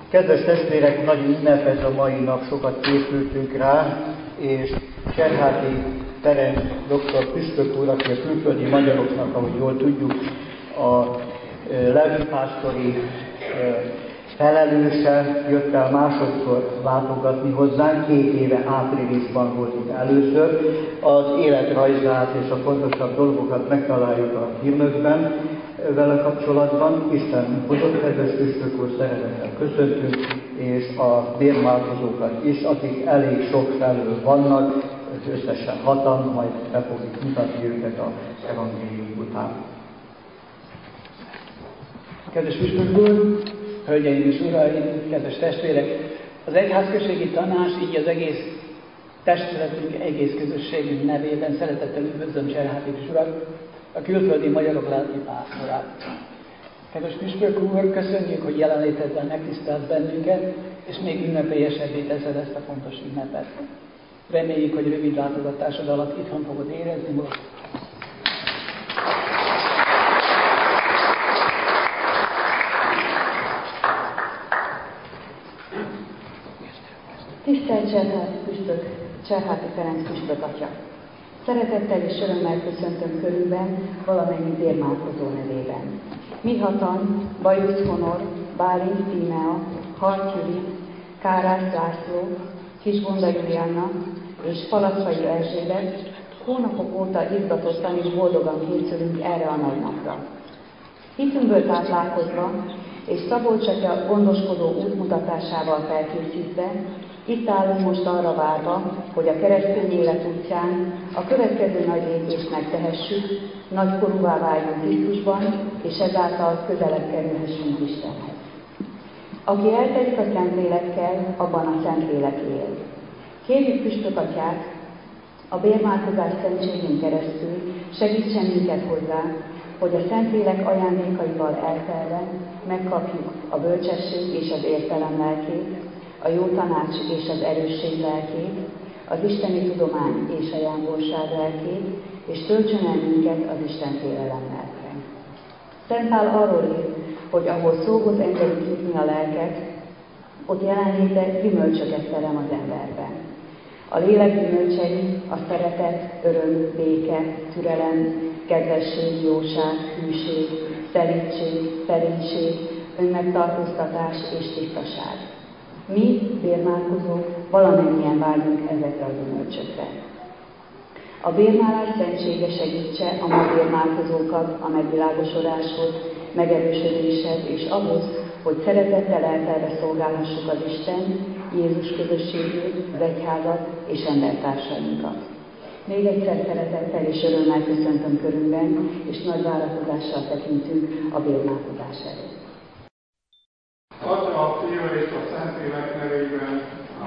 Kedves testvérek, nagy ünnep ez a mai nap, sokat készültünk rá, és Cserháti Ferenc dr. püspök úr, aki a külföldi magyaroknak, ahogy jól tudjuk, a lelkipásztori felelőse, jött el másodszor látogatni hozzánk, 2 éve áprilisban volt itt először. Az életrajzát és a fontosabb dolgokat megtaláljuk a hírnökben vele kapcsolatban. Isten hozott, kedves püspök úr, szeretettel köszöntünk, és a bérmálkozókat is, akik elég sok felől vannak, összesen 6-an, majd be fogjuk mutatni őket az evangélium után. Kedves püspök úr, hölgyeim és uraim, kedves testvérek! Az egyházközségi tanács, így az egész testületünk, egész közösségünk nevében szeretettel üdvözlöm Cserháti urat, a külföldi magyarok lelkipásztorát. Kedves püspök úr, köszönjük, hogy jelenlétedben megtisztelt bennünket, és még ünnepélyesebbé teszed ezt a fontos ünnepet. Reméljük, hogy rövid látogatásod alatt itthon fogod érezni most. Tisztelt Cserháti püspök, Cserháti Ferenc püspök atya! Szeretettel és örömmel köszöntöm körünkben valamennyi bérmálkozó nevében. Mi 6-an, Bajusz Honor, Bálint Tímea, Hart Judit, Kárász László, Kisbonda Julianna és Palackai Erzsébet hónapok óta izgatottan és boldogan készülünk erre a nagy napra. Hitünkből táplálkozva és Szabolcs atya gondoskodó útmutatásával felkészítve, itt állunk most arra várva, hogy a keresztény élet útján a következő nagy lépést megtehessük, nagykorúvá váljunk Krisztusban, és ezáltal közelebb kerülhessünk Istenhez. Aki eltelik a Szentlélekkel, abban a Szentlélek él. Kérjük püspök atyát, a bérmálkozás szentségén keresztül segítsen minket hozzá, hogy a Szentlélek ajándékaival eltelve megkapjuk a bölcsesség és az értelem lelkét, a jó tanács és az erősség lelkét, az isteni tudomány és a jángolság lelkét, és töltsön el minket az Isten félelem lelke. Szent Pál arról ír, hogy ahol szóhoz engedik jutni a lelket, ott jelenléte gyümölcsöket terem az emberben. A lélek gyümölcsei a szeretet, öröm, béke, türelem, kedvesség, jóság, hűség, szelídség, szerénység, önmegtartóztatás és tisztaság. Mi, bérmálkozók, valamennyien vágyunk ezekre a gyümölcsökre. A bérmálás szentsége segítse a ma bérmálkozókat a megvilágosodáshoz, megerősödéshez és ahhoz, hogy szeretettel eltelve szolgálhassuk az Isten, Jézus közösségét, az egyházat és embertársainkat. Még egyszer szeretettel és örömmel köszöntöm körünkben, és nagy várakozással tekintünk a bérmálkozás előtt. Atya, a Fia és a Szentlélek nevében,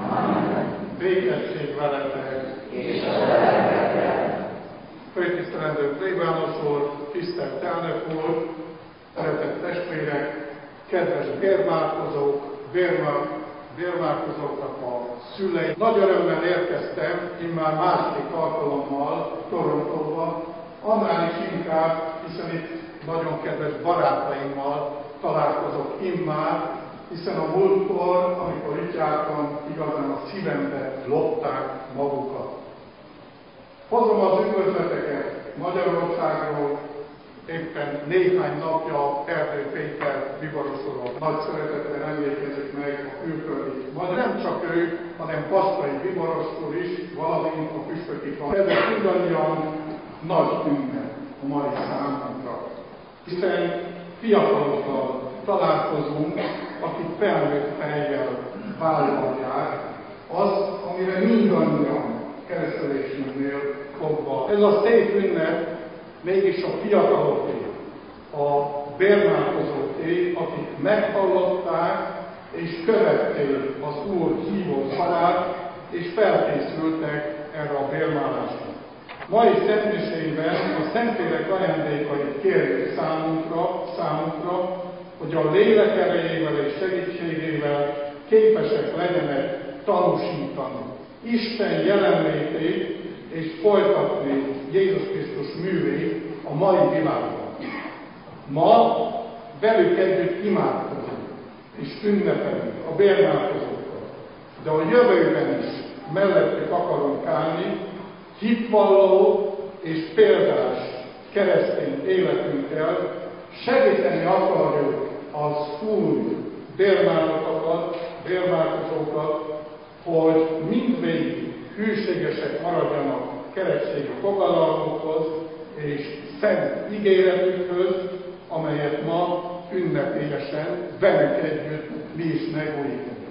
békesség veletek, és a lelketekkel. Főtisztelendő plébános úr, tisztelt elnök úr, szeretett testvérek, kedves bérmálkozók, bérmálkozóknak a szülei. Nagy örömmel érkeztem, immár második alkalommal Torontóba, annál is inkább, hiszen itt nagyon kedves barátaimmal találkozok immár, hiszen a múltkor, amikor itt jártam, igazán a szívembe lopták magukat. Hozom az üdvözleteket Magyarországról, éppen néhány napja Erdő Péter Biborosról nagy szeretettel emlékezik meg a külföldi magyar. Nem csak ő, hanem Pasztai Biboros úr is, valamint a püspöki kar. Ezek mindannyian nagy ünnep a mai számunkra, hiszen fiatalokkal találkozunk, akik felnőtt fejjel vállalják az, amire mindannyian keresztelésünknél fogva. Ez a szép ünnep mégis a fiataloké, a bérmálkozóké, akik meghallották és követték az Úr hívó szavát, és felkészültek erre a bérmálásra. Mai szentmisében a Szentlélek ajándékait kérjük számunkra, hogy a lélek erejével és segítségével képesek legyenek tanúsítani Isten jelenlétét és folytatni Jézus Krisztus művét a mai világban. Ma velük együtt imádkozunk, és ünnepelünk a bérmálkozókkal, de a jövőben is mellettük akarunk állni, hitvalló és példás keresztény életünkkel, segíteni akarjuk az új bérmálkozókat, hogy mindvégig hűségesek maradjanak keresztény fogadalmukhoz és szent ígéretükhöz, amelyet ma ünnepélyesen velük együtt mi is megújítunk.